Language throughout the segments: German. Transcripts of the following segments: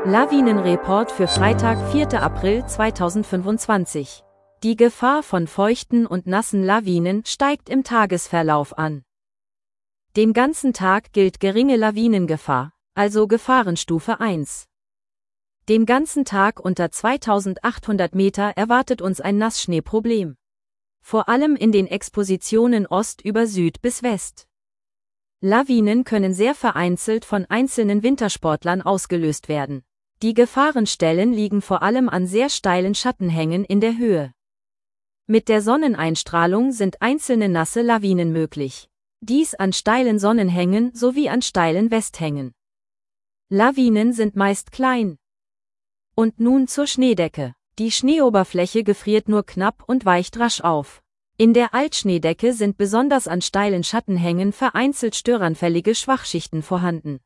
Lawinenreport für Freitag, 4. April 2025. Die Gefahr von feuchten und nassen Lawinen steigt im Tagesverlauf an. Den ganzen Tag gilt geringe Lawinengefahr, also Gefahrenstufe 1. Den ganzen Tag unter 2800 Meter erwartet uns ein Nassschneeproblem. Vor allem in den Expositionen Ost über Süd bis West. Lawinen können sehr vereinzelt von einzelnen Wintersportlern ausgelöst werden. Die Gefahrenstellen liegen vor allem an sehr steilen Schattenhängen in der Höhe. Mit der Sonneneinstrahlung sind einzelne nasse Lawinen möglich. Dies an steilen Sonnenhängen sowie an steilen Westhängen. Lawinen sind meist klein. Und nun zur Schneedecke. Die Schneeoberfläche gefriert nur knapp und weicht rasch auf. In der Altschneedecke sind besonders an steilen Schattenhängen vereinzelt störanfällige Schwachschichten vorhanden.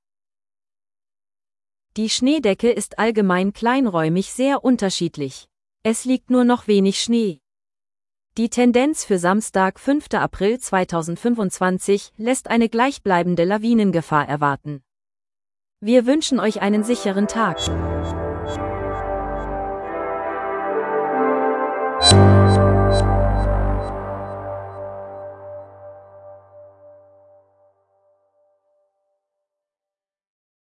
Die Schneedecke ist allgemein kleinräumig sehr unterschiedlich. Es liegt nur noch wenig Schnee. Die Tendenz für Samstag, 5. April 2025, lässt eine gleichbleibende Lawinengefahr erwarten. Wir wünschen euch einen sicheren Tag.